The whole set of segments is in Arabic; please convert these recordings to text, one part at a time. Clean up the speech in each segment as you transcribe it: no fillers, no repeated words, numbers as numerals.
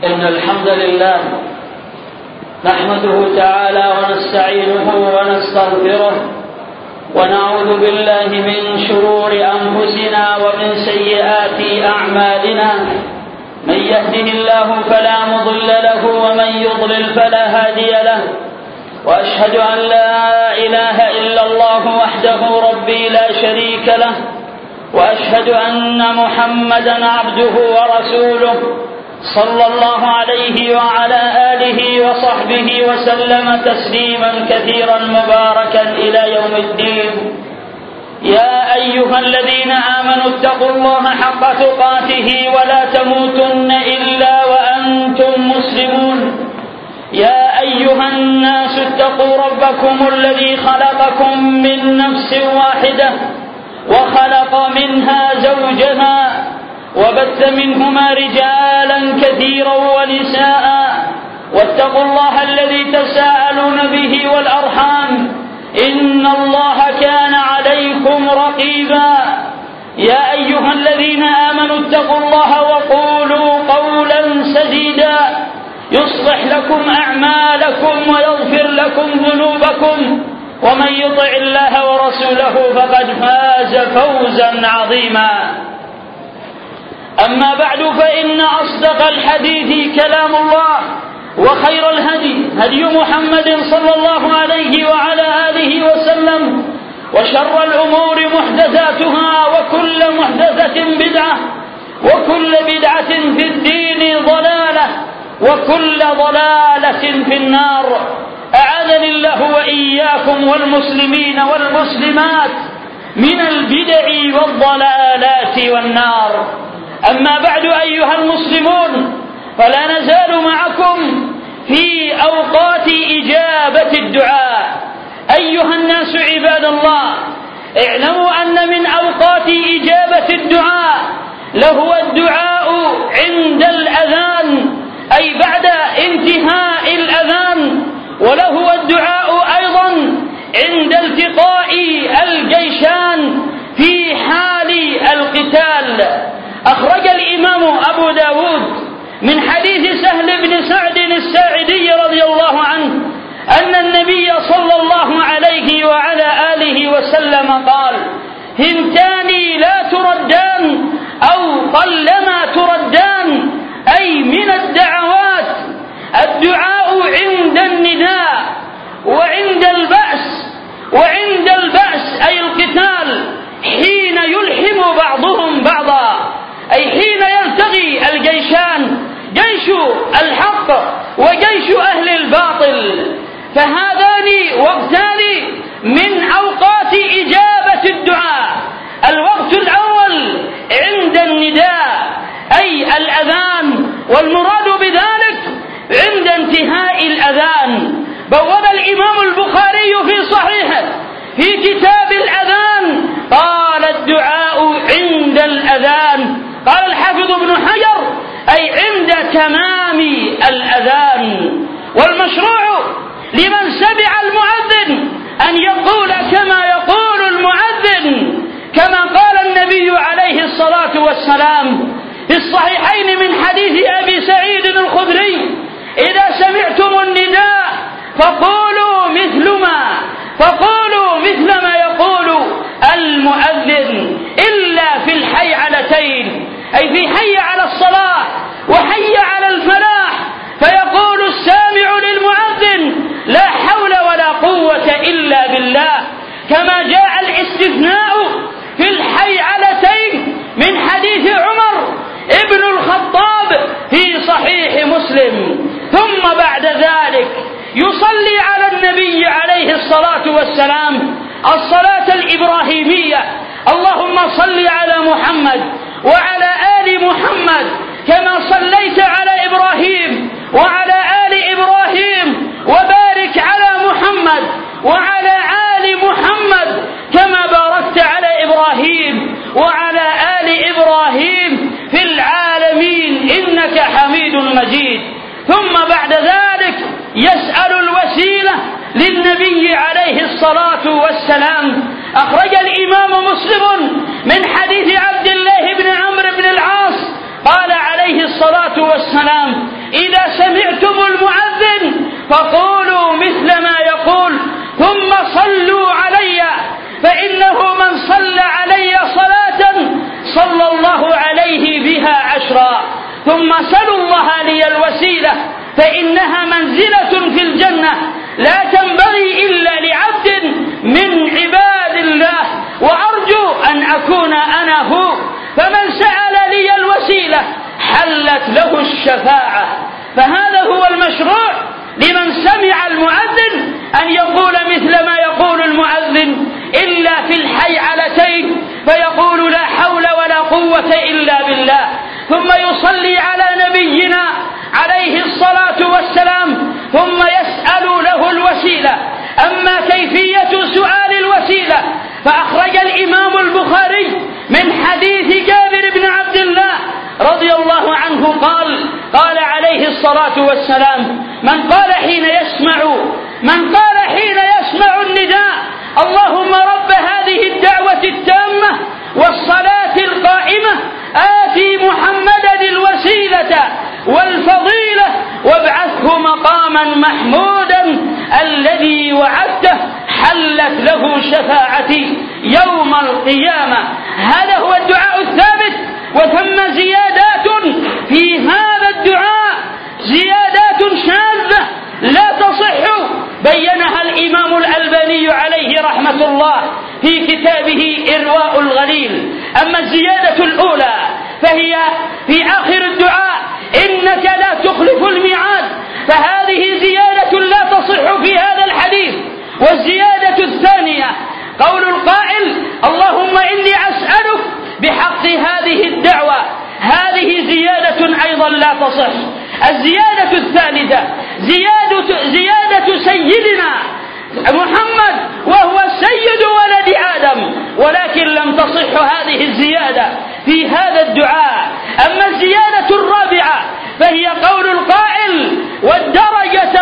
إن الحمد لله نحمده تعالى ونستعينه ونستغفره ونعوذ بالله من شرور أنفسنا ومن سيئات أعمالنا. من يهده الله فلا مضل له ومن يضلل فلا هادي له، وأشهد أن لا إله إلا الله وحده ربي لا شريك له، وأشهد أن محمدا عبده ورسوله صلى الله عليه وعلى آله وصحبه وسلم تسليما كثيرا مباركا إلى يوم الدين. يا أيها الذين آمنوا اتقوا الله حق تقاته ولا تموتن إلا وأنتم مسلمون. يا أيها الناس اتقوا ربكم الذي خلقكم من نفس واحدة وخلق منها زوجها وبث منهما رجالا كثيرا ونساء، واتقوا الله الذي تساءلون به والأرحام إن الله كان عليكم رقيبا. يا أيها الذين آمنوا اتقوا الله وقولوا قولا سديدا يصلح لكم أعمالكم ويغفر لكم ذنوبكم، ومن يطع الله ورسوله فقد فاز فوزا عظيما. أما بعد، فإن أصدق الحديث كلام الله، وخير الهدي هدي محمد صلى الله عليه وعلى آله وسلم، وشر الأمور محدثاتها، وكل محدثة بدعة، وكل بدعة في الدين ضلالة، وكل ضلالة في النار. أعاذني الله وإياكم والمسلمين والمسلمات من البدع والضلالات والنار. أما بعد أيها المسلمون، فلا نزال معكم في أوقات إجابة الدعاء. أيها الناس عباد الله، اعلموا أن من أوقات إجابة الدعاء لهو الدعاء عند الأذان، أي بعد انتهاء الأذان، ولهو الدعاء أيضا عند التقاء الجيشان في حال القتال. أخرج الإمام أبو داود من حديث سهل بن سعد الساعدي رضي الله عنه أن النبي صلى الله عليه وعلى آله وسلم قال: هنتان لا تردان أو قلما تردان، أي من الدعوات الدعاء عند النداء وعند البأس. وعند البأس أي القتال، حين يلحم بعضهم بعضا، أي حين يلتقي الجيشان، جيش الحق وجيش أهل الباطل. فهذان وقتان من أوقات إجابة الدعاء. الوقت الأول عند النداء أي الأذان، والمراد بذلك عند انتهاء الأذان. بوّب الإمام البخاري في صحيحه في كتاب الأذان قال: الدعاء عند الأذان. قال الحافظ ابن حجر: أي عند تمام الأذان. والمشروع لمن سمع المؤذن أن يقول كما يقول المؤذن، كما قال النبي عليه الصلاة والسلام في الصحيحين من حديث أبي سعيد الخدري: إذا سمعتم النداء فقولوا مثل ما يقول المؤذن، إلا في الحيعلتين، أي في حي على الصلاة وحي على الفلاح، فيقول السامع للمؤذن: لا حول ولا قوة إلا بالله. كما جاء الاستثناء في الحيعلتين من حديث عمر ابن الخطاب في صحيح مسلم. ثم بعد ذلك يصلي على النبي عليه الصلاة والسلام الصلاة الإبراهيمية: اللهم صل على محمد وعلى آل محمد كما صليت على إبراهيم وعلى آل إبراهيم، وبارك على محمد وعلى آل محمد كما باركت على إبراهيم وعلى آل إبراهيم في العالمين إنك حميد مجيد. ثم بعد ذلك يسأل الوسيلة للنبي عليه الصلاة والسلام. أخرج الإمام مسلم من حديث عبد الله بن عمرو بن العاص قال عليه الصلاة والسلام: فقولوا مثل ما يقول ثم صلوا علي، فإنه من صلى علي صلاة صلى الله عليه بها 10. ثم سلوا الله لي الوسيلة فإنها منزلة في الجنة لا تنبغي إلا لعبد من عباد الله، وأرجو أن أكون أنا هو. فمن سأل لي الوسيلة حلت له الشفاعة. فهذا هو المشروع لمن سمع المؤذن أن يقول مثل ما يقول المؤذن إلا في الحيعلتين، فيقول لا حول ولا قوة إلا بالله، ثم يصلي على نبينا عليه الصلاة والسلام، ثم يسأل له الوسيلة. أما كيفية سؤال الوسيلة فأخرج الإمام البخاري من حديث جابر بن عبد الله رضي الله عنه قال عليه الصلاة والسلام: من قال حين يسمع النداء اللهم رب هذه الدعوة التامة والصلاة القائمة آتي محمدا الوسيلة والفضيلة وابعثه مقاما محمودا الذي وعدته حلت له شفاعتي يوم القيامة. هذا هو الدعاء الثابت. وثم زيادات في هذا الدعاء، زيادات شاذة لا تصح، بينها الإمام الألباني عليه رحمة الله في كتابه إرواء الغليل. أما الزيادة الأولى فهي في آخر الدعاء: إنك لا تخلف الميعاد، فهذه زيادة لا تصح في هذا الحديث. والزيادة الثانية قول القائل: اللهم إني أسألك بحق هذه الدعوة، هذه زيادة أيضا لا تصح. الزيادة الثالثة زيادة سيدنا محمد وهو سيد ولد آدم، ولكن لم تصح هذه الزيادة في هذا الدعاء. أما الزيادة الرابعة فهي قول القائل: والدرجة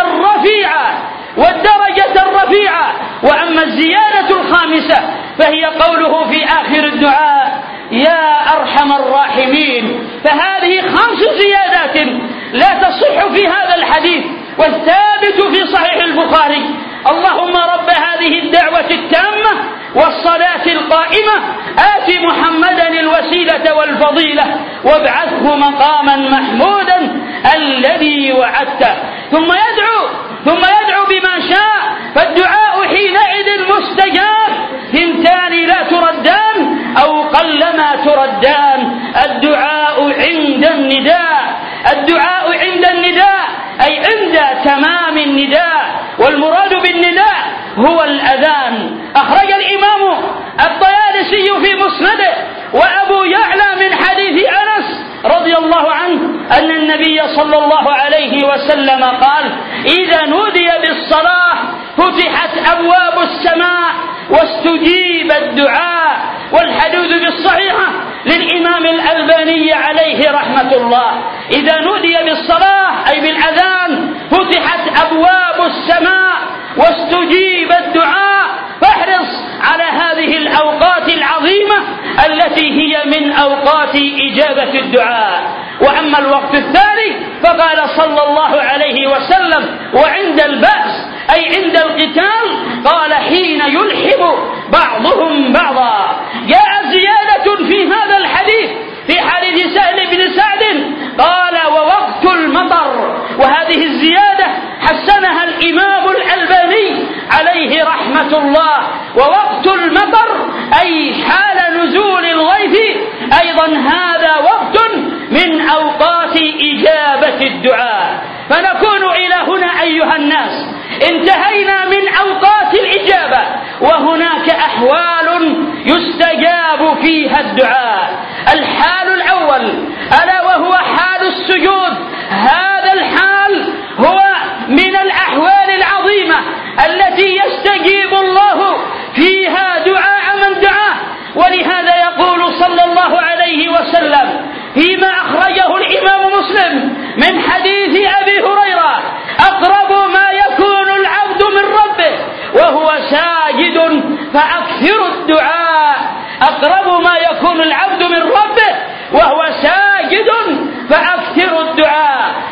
الرفيعة. وأما الزيادة الخامسة فهي قوله في آخر الدعاء: يا أرحم الراحمين. فهذه 5 زيادات لا تصح في هذا الحديث. والثابت في صحيح البخاري: اللهم رب هذه الدعوة التامة والصلاة القائمة آت محمدا الوسيلة والفضيلة وابعثه مقاما محمودا الذي وعدته. ثم يدعو بما شاء، فالدعاء حينئذ مستجاب. 2 لا تردان أو قلما تردان: الدعاء عند النداء أي عند تمام النداء، والمراد بالنداء هو الأذان. أخرج الإمام الطيالسي في مسنده وأبو يعلى من حديث أنس رضي الله عنه أن النبي صلى الله عليه وسلم قال: إذا نودي بالصلاة فتحت أبواب السماء واستجيب الدعاء. والحديث بالصحيحة للإمام الألباني عليه رحمة الله: إذا نودي بالصلاة أي بالأذان فتحت أبواب السماء واستجيب الدعاء. فاحرص على هذه الأوقات العظيمة التي هي من أوقات إجابة الدعاء. وأما الوقت الثاني فقال صلى الله عليه وسلم: وعند البأس أي عند القتال، قال: حين يلحم بعضهم بعضا. جاء زيادة في هذا الحديث في حديث سهل بن سعد قال: ووقت المطر. وهذه الزيادة حسنها الإمام الألباني عليه رحمة الله. ووقت المطر أي حال نزول الغيث، أيضا هذا وقت من أوقات إجابة الدعاء. فنكون إلى هنا أيها الناس انتهينا من أوقات الإجابة، وهناك أحوال يستجاب فيها الدعاء. الحال الأول ألا وهو حال السجود. هذا الحال هو من الأحوال العظيمة التي يستجيب الله فيها دعاء من دعاه. ولهذا يقول صلى الله عليه وسلم فيما أخرجه الإمام مسلم من حديث أبي هريرة: أقرب ما يكون العبد من ربه وهو ساجد فأكثر الدعاء. أقرب ما يكون العبد من ربه وهو ساجد فأكثر الدعاء. وفي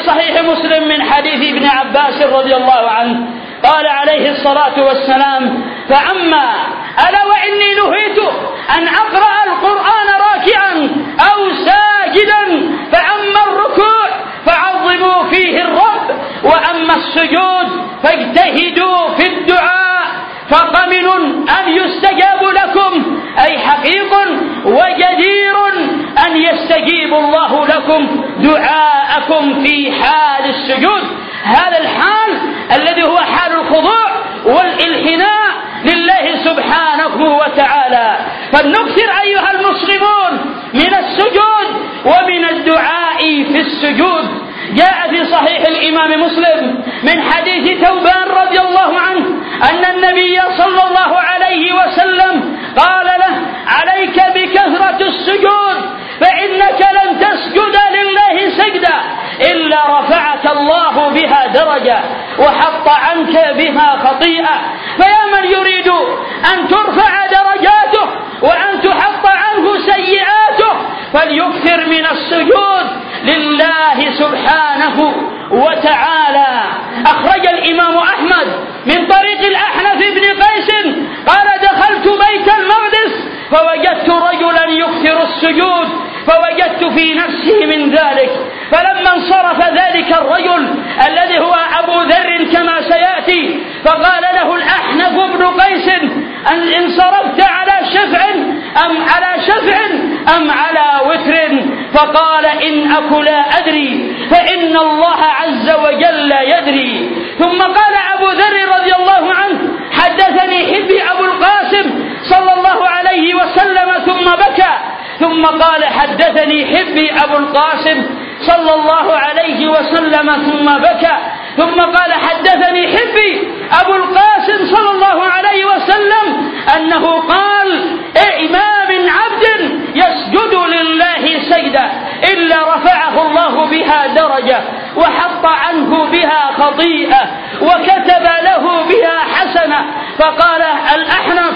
صحيح مسلم من حديث ابن عباس رضي الله عنه قال عليه الصلاة والسلام: فأما ألا وإني نهيت أن أقرأ القرآن راكعا أو ساجدا، فأما الركوع فعظموا فيه الرب، وأما السجود فاجتهدوا في الدعاء، فقمن أن يستجاب لكم، أي حقيق وجدير أن يستجيب الله لكم دعاءكم في حال السجود. هذا الحال الذي هو حال الخضوع والانحناء لله سبحانه وتعالى. فلنكثر أيها المسلمون من السجود ومن الدعاء في السجود. جاء في صحيح الإمام مسلم من حديث ثوبان رضي الله عنه أن النبي صلى الله عليه وسلم قال له: عليك بكثرة السجود، فإنك لن تسجد لله سجدا إلا رفعك الله بها درجة وحط عنك بها خطيئة. فيا من يريد أن ترفع درجاته وأن تحط عنه سيئاته فليكثر من السجود لله سبحانه وتعالى. أخرج الإمام أحمد من طريق الأحنف بن قيس قال: دخلت بيت المقدس فوجدت رجلا يكثر السجود، فوجدت في نفسي من ذلك. فلما انصرف ذلك الرجل الذي هو أبو ذر كما سيأتي، فقال له الأحنف بن قيس: أن انصرفت على شفع أم على وتر؟ فقال: إن أك لا أدري، فإن الله عز وجل يدري. ثم قال أبو ذر رضي الله عنه: حدثني حبي أبو القاسم صلى الله عليه وسلم، ثم بكى. ثم قال: حدثني حبي أبو القاسم صلى الله عليه وسلم، ثم بكى. ثم قال: حدثني حبي أبو القاسم صلى الله عليه وسلم أنه قال: ما من عبد يسجد لله سجدة إلا رفعه الله بها درجة وحط عنه بها خطيئة وكتب له بها حسنة. فقال الأحنف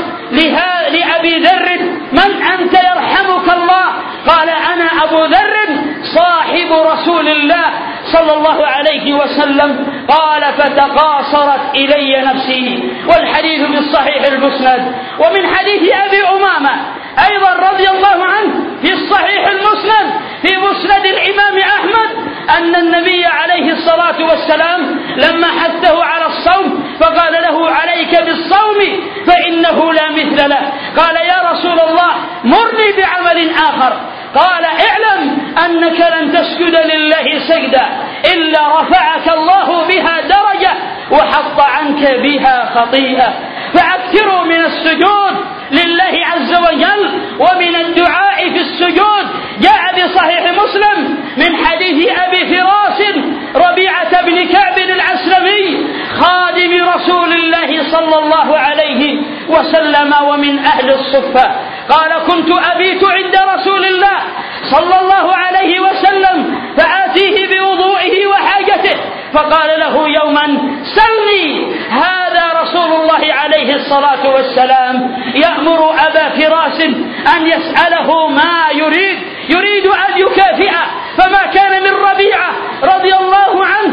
لأبي ذر: من أنت يرحمك الله؟ قال: أنا أبو ذر صاحب رسول الله صلى الله عليه وسلم. قال: فتقاصرت إلي نفسي. والحديث في الصحيح المسند. ومن حديث أبي أمامة أيضا رضي الله عنه في الصحيح المسند في مسند الإمام أحمد أن النبي عليه الصلاة والسلام لما حثه على الصوم فقال له: عليك بالصوم فإنه لا مثل له. قال: يا رسول الله مرني بعمل آخر. قال: اعلم أنك لن تسجد لله سجدا إلا رفعك الله بها درجة وحط عنك بها خطيئة. فأكثروا من السجود لله عز وجل ومن الدعاء في السجود. جاء بصحيح مسلم من حديث أبي فراس ربيعة بن كعب العسلمي خادم رسول الله صلى الله عليه وسلم ومن أهل الصفة قال: كنت أبيت عند رسول الله صلى الله عليه وسلم فآتيه بوضوئه وحاجته، فقال له يوما: سلني. هذا رسول الله عليه الصلاة والسلام يأمر أبا فراس أن يسأله ما يريد أن يكافئه. فما كان من ربيعة رضي الله عنه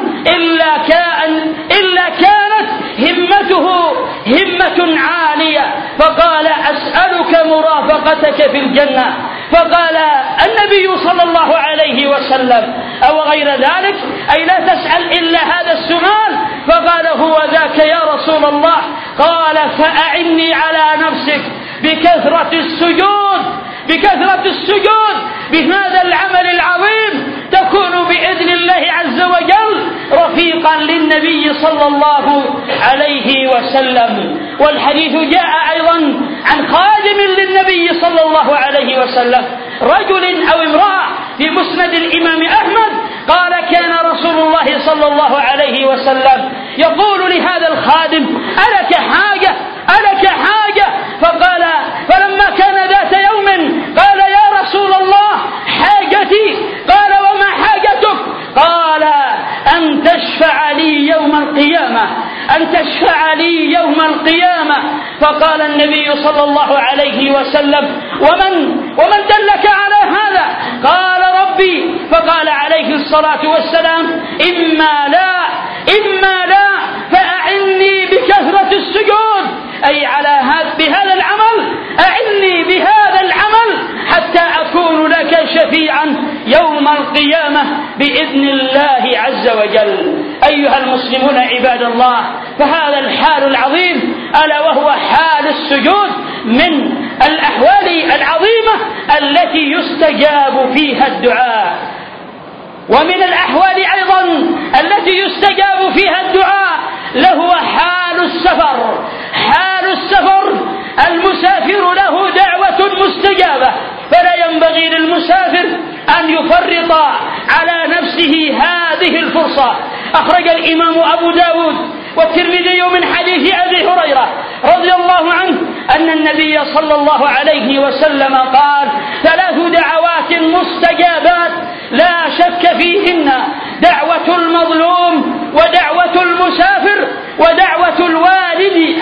إلا كانت همته همة عالية. فقال: أسألك مرافقتك في الجنة. فقال النبي صلى الله عليه وسلم: أو غير ذلك، أي لا تسأل إلا هذا السؤال. فقال: هو ذاك يا رسول الله. قال: فأعني على نفسك بكثرة السجود بهذا العمل العظيم تكون بإذن الله عز وجل رفيقا للنبي صلى الله عليه وسلم. والحديث جاء أيضا عن خادم للنبي صلى الله عليه وسلم، رجل أو امرأة، في مسند الإمام أحمد قال: كان رسول الله صلى الله عليه وسلم يقول لهذا الخادم: ألك حاجة؟ فقال: فلما كان ذات يوم قال: يا رسول الله حاجتي. قال: وما حاجتك؟ قال: أن تشفع لي يوم القيامة أن تشفع لي يوم القيامة. فقال النبي صلى الله عليه وسلم: ومن دلك على هذا؟ قال: ربي. فقال عليه الصلاة والسلام: إما لا فأعني بكثرة السجود، أي بهذا العمل، أعني بهذا العمل حتى أكون لك شفيعا يوم القيامة بإذن الله عز وجل. أيها المسلمون عباد الله، فهذا الحال العظيم ألا وهو حال السجود من الأحوال العظيمة التي يستجاب فيها الدعاء. ومن الأحوال أيضا التي يستجاب فيها الدعاء له حال السفر. حال السفر، المسافر له دعوة مستجابة، فلا ينبغي للمسافر أن يفرط على نفسه هذه الفرصة. أخرج الإمام أبو داود والترمذي من حديث أبي هريرة رضي الله عنه أن النبي صلى الله عليه وسلم قال: 3 دعوات مستجابات لا شك فيهن: دعوة المظلوم، ودعوة المسافر، ودعوة الوالد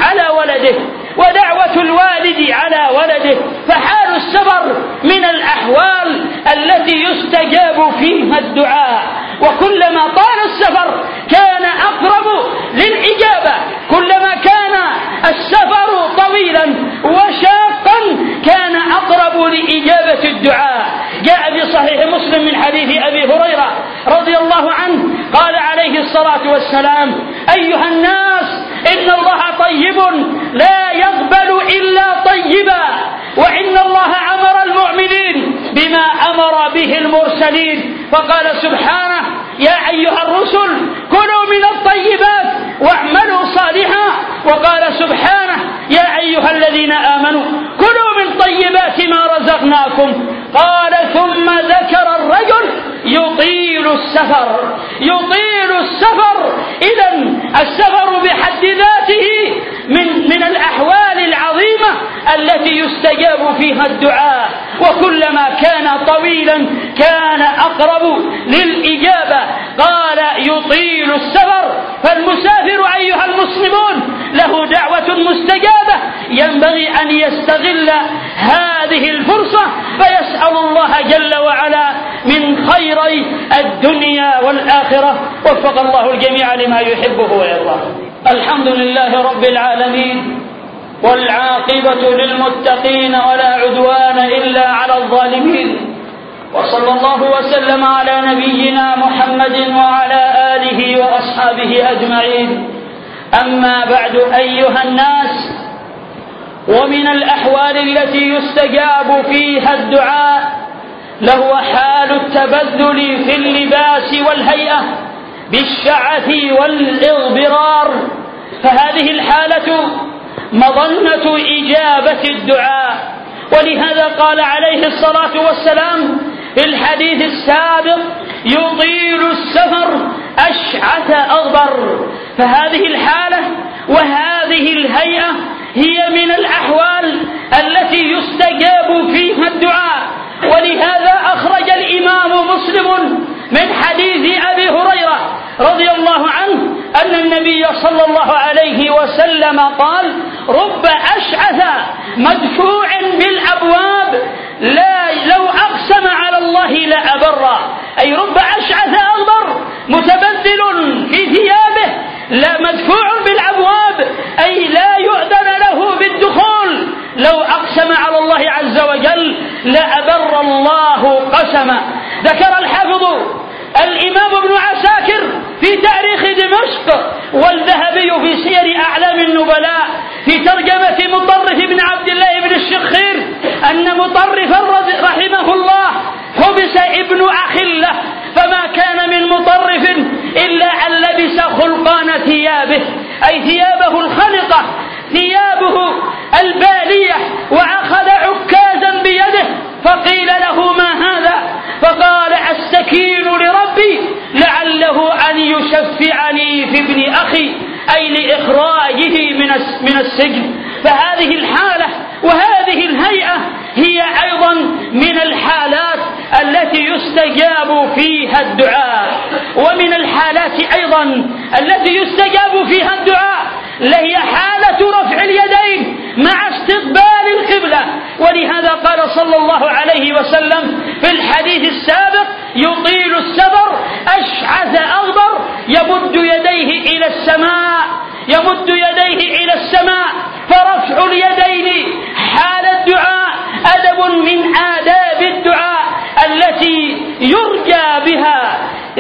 على ولده. فحال السفر من الأحوال التي يستجاب فيها الدعاء، وكلما طال السفر كان أقرب للإجابة، كلما كان السفر طويلا وشاقا كان أقرب لإجابة الدعاء. جاء في صحيح مسلم من حديث أبي هريرة رضي الله عنه قال عليه الصلاة والسلام: أيها الناس، إن الله طيب لا يقبل إلا طيبا، وإن الله أمر المؤمنين بما أمر به المرسلين. فقال سبحانه: يا أيها الرسل كلوا من الطيبات واعملوا صالحا. وقال سبحانه: يا أيها الذين آمنوا كلوا من طيبات ما رزقناكم. قال: ثم ذكر الرجل يطيل السفر. إذن السفر بحد ذاته من الأحوال العظيمة التي يستجاب فيها الدعاء، وكلما كان طويلا كان أقرب للإجابة. قال: يطيل السفر. فالمسافر أيها المسلمون له دعوة مستجابة، ينبغي أن يستغل هذه الفرصة فيسأل الله جل وعلا من خيري الدنيا والآخرة. وفق الله الجميع لما يحبه ويرضاه. الحمد لله رب العالمين، والعاقبة للمتقين، ولا عدوان إلا على الظالمين. وصلى الله وسلم على نبينا محمد وعلى آله وأصحابه أجمعين. أما بعد، أيها الناس، ومن الأحوال التي يستجاب فيها الدعاء له حال التبذل في اللباس والهيئة بالشعث والإغبرار، فهذه الحالة مظنة إجابة الدعاء. ولهذا قال عليه الصلاة والسلام في الحديث السابق: يطيل السفر أشعث أغبر. فهذه الحالة وهذه الهيئة هي من الأحوال التي يستجاب فيها الدعاء. ولهذا أخرج الإمام مسلم من حديث أبي هريرة رضي الله عنه أن النبي صلى الله عليه وسلم قال: رب أشعث مدفوع بالأبواب لو أقسم على الله لأبر. أي رب أشعث أغبر متبذل في ثيابه، لا مدفوع بالأبواب، أي لا يؤذن له بالدخول، لو أقسم على الله عز وجل لأبر الله قسما. ذكر الحافظ الإمام ابن عساكر في تاريخ دمشق والذهبي في سير أعلام النبلاء في ترجمة مطرف بن عبد الله بن الشخير أن مطرفا رحمه الله حبس ابن أخله، فما كان من مطرف إلا أن لبس خلقان ثيابه، أي ثيابه الخلقة، ثيابه البالية، وأخذ عكازا بيده فقيل له: ما هذا؟ فقال: أستكين لربي لعله أن يشفعني في ابن أخي، أي لإخراجه من السجن. فهذه الحالة وهذه الهيئة هي أيضا من الحالات التي يستجاب فيها الدعاء. ومن الحالات أيضا التي يستجاب فيها الدعاء هي حالة رفع اليدين مع استقبال القبلة. ولهذا قال صلى الله عليه وسلم في الحديث السابق: يطيل السفر أشعث أغبر يمد يديه إلى السماء، يمد يديه إلى السماء. فرفع اليدين حال الدعاء أدب من آداب الدعاء التي يرجى بها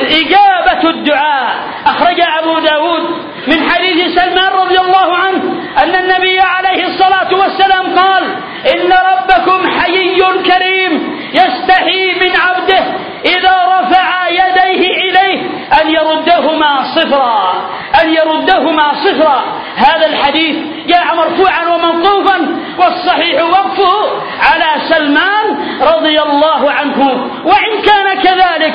إجابة الدعاء. أخرج أبو داود من حديث سلمان رضي الله عنه أن النبي عليه الصلاة والسلام قال: إن ربكم حيي كريم يستحي من عبده إذا رفع يديه إليه أن يردهما صفرا، أن يردهما صفرا. هذا الحديث جاء مرفوعا وموقوفا، والصحيح وقفه على سلمان رضي الله عنه. وإن كان كذلك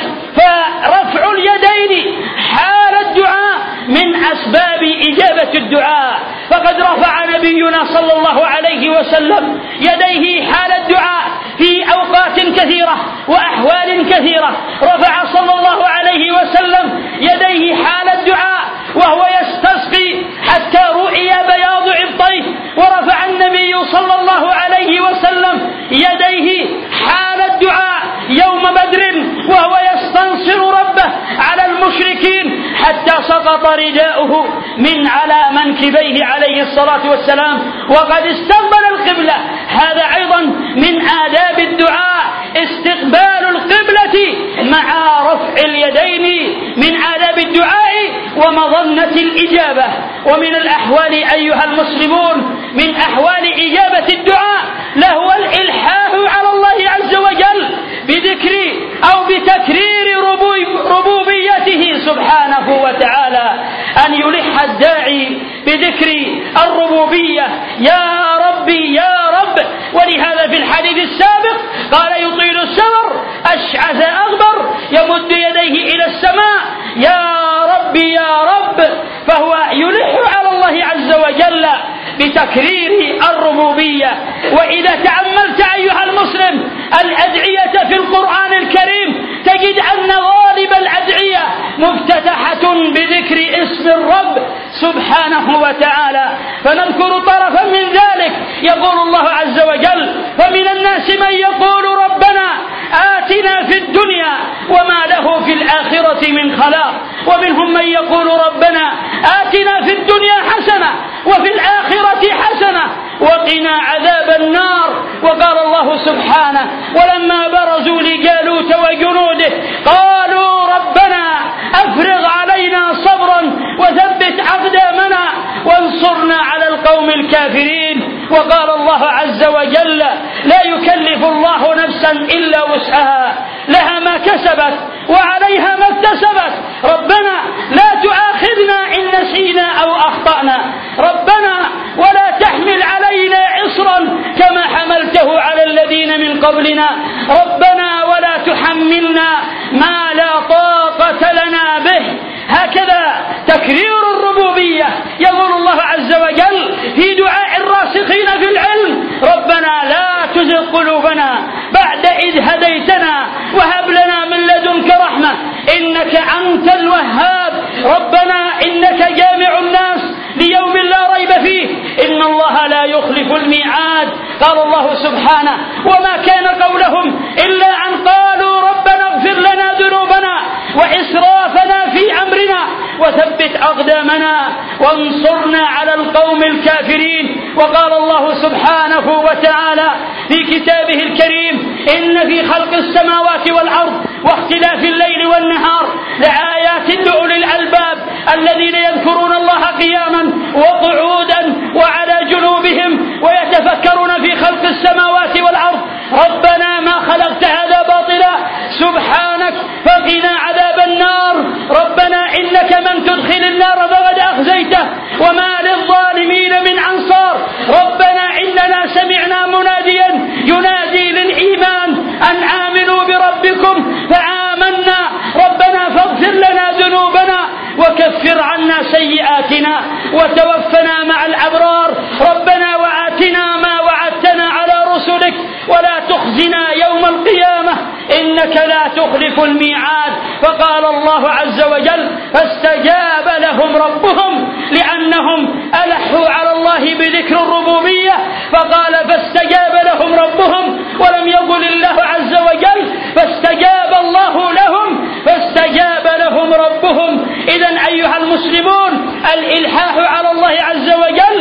فرفع اليدين حال الدعاء من أسباب إجابة الدعاء، فقد رفع نبينا صلى الله عليه وسلم يديه حال الدعاء في أوقات كثيرة وأحوال كثيرة. رفع صلى الله عليه وسلم يديه حال الدعاء وهو يستسقي حتى رؤي بياض عبطيه، ورفع النبي صلى الله عليه وسلم يديه حال الدعاء يوم بدر وهو يستنصر ربه على المشركين حتى سقط رداؤه من على منكبيه عليه الصلاة والسلام وقد استقبل القبلة. هذا أيضا من آداب الدعاء استقبال القبلة مع رفع اليدين، من آداب الدعاء ومظنة الإجابة. ومن الأحوال أيها المسلمون، من أحوال إجابة الدعاء لهو الإلحاح على الله عز وجل بذكر أو بتكرير ربوبيته سبحانه وتعالى، أن يلح الداعي بذكر الربوبية: يا ربي يا رب. ولهذا في الحديث السابق قال: يطيل السفر أشعث أغبر يمد يديه إلى السماء يا ربي يا رب. فهو يلح على الله عز وجل بتكرير الربوبية. وإذا تأملت أيها المسلم الأدعية في القرآن الكريم تجد أن غالب الأدعية مفتتحة بذكر اسم الرب سبحانه وتعالى. فنذكر طرفا من ذلك. يقول الله عز وجل: فمن الناس من يقول ربنا آتنا في الدنيا وما له في الآخرة من خلاق. ومنهم من يقول ربنا آتنا في الدنيا حسنة وفي الآخرة حسنة وقنا عذاب النار. وقال الله سبحانه: ولما برزوا لجالوت وجنوده قالوا ربنا أفرغ علينا صبرا وثبت أقدامنا وانصرنا على القوم الكافرين. وقال الله عز وجل: لا يكلف الله نفسا إلا وسعها لها ما كسبت وعليها ما اكتسبت. ربنا لا تؤاخذنا إن نسينا أو أخطأنا، ربنا ولا تحمل علينا إصرا كما حملته على الذين من قبلنا، ربنا ولا تحملنا ما لا طاقة لنا به. هكذا تكرير الربوبية. يقول الله عز وجل في دعاء الراسخين في العلم: ربنا لا تزغ قلوبنا بعد إذ هديتنا وهب لنا من لدنك رحمة إنك أنت الوهاب. ربنا إنك جامع الناس ليوم لا ريب فيه إن الله لا يخلف الميعاد. قال الله سبحانه: وما كان قولهم إلا أن قالوا ربنا اغفر لنا ذنوبنا وإسرافنا في أمرنا وثبت أقدامنا وانصرنا على القوم الكافرين. وقال الله سبحانه وتعالى في كتابه الكريم: إن في خلق السماوات والأرض واختلاف الليل والنهار لآيات لأولي الألباب الذين يذكرون الله قياما وقعودا وعلى جنوبهم ويتفكرون في خلق السماوات والأرض ربنا ما خلقت هذا باطلا سبحانك فقنا عذاب النار. ربنا إنك من تدخل النار فقد أخزيته وما للظالمين من أنصار. ربنا إننا سمعنا مناديا ينادي للإيمان أن آمنوا بربكم فآمنا. ربنا فاغفر لنا ذنوبنا وكفر عنا سيئاتنا وتوفنا مع الأبرار. ربنا وآتنا ما وعدتنا على رسلك ولا تخزنا يوم القيامة إنك لا تخلف الميعاد. فقال الله عز وجل: فاستجاب لهم ربهم، لأنهم ألحوا على الله بذكر الربوبية فقال فاستجاب لهم ربهم، ولم يقل الله عز وجل فاستجاب الله لهم، فاستجاب لهم ربهم. إذن أيها المسلمون، الإلحاح على الله عز وجل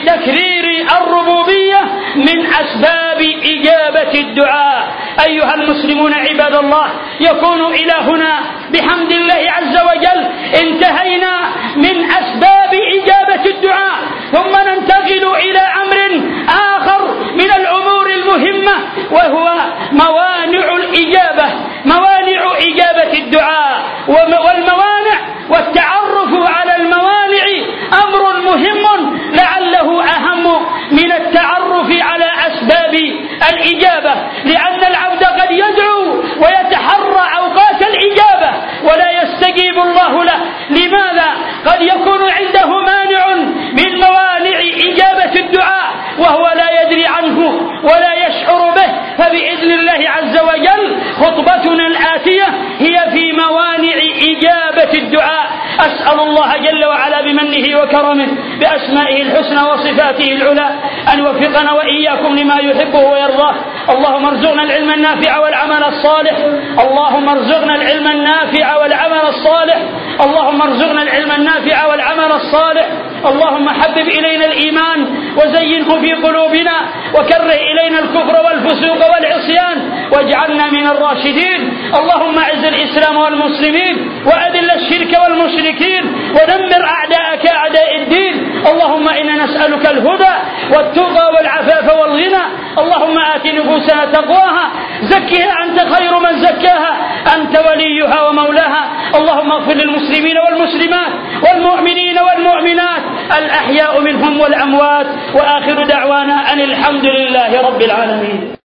بتكرير الربوبية من أسباب إجابة الدعاء. أيها المسلمون عباد الله، يكون إلى هنا بحمد الله عز وجل انتهينا من أسباب إجابة الدعاء، ثم ننتقل إلى أمر آخر من الأمور المهمة، وهو موانع الإجابة، موانع إجابة الدعاء. والموانع والتعرف على الموانع أمر مهم لعله أهم من التعرف على أسباب الإجابة، لأن العبد قد يدعو ويتحرى أوقات الإجابة ولا يستجيب الله له. لماذا؟ قد يكون عنده مانع من موانع إجابة الدعاء وهو لا يدري عنه ولا يشعر به. فبإذن الله عز وجل خطبتنا الآتية هي في موانع إجابة الدعاء. أسأل الله جل وعلا بمنه وكرمه بأسمائه الحسنى وصفاته العلى أن يوفقنا وإياكم لما يحبه ويرضاه. اللهم ارزقنا العلم النافع والعمل الصالح، اللهم ارزقنا العلم النافع والعمل الصالح، اللهم ارزقنا العلم النافع والعمل الصالح. اللهم حبب إلينا الإيمان وزينه في قلوبنا، وكره إلينا الكفر والفسوق والعصيان، واجعلنا من الراشدين. اللهم اعز الإسلام والمسلمين، وأذل الشرك والمشركين، ودمر أعداءك أعداء الدين. اللهم إنا نسألك الهدى والتقى والعفاف والغنى. اللهم آت نفوسنا تقواها، زكها أنت خير من زكاها، أنت وليها ومولاها. اللهم اغفر للمسلمين والمسلمات والمؤمنين والمؤمنات الأحياء منهم والأموات، وآخر دعوانا أن الحمد لله رب العالمين.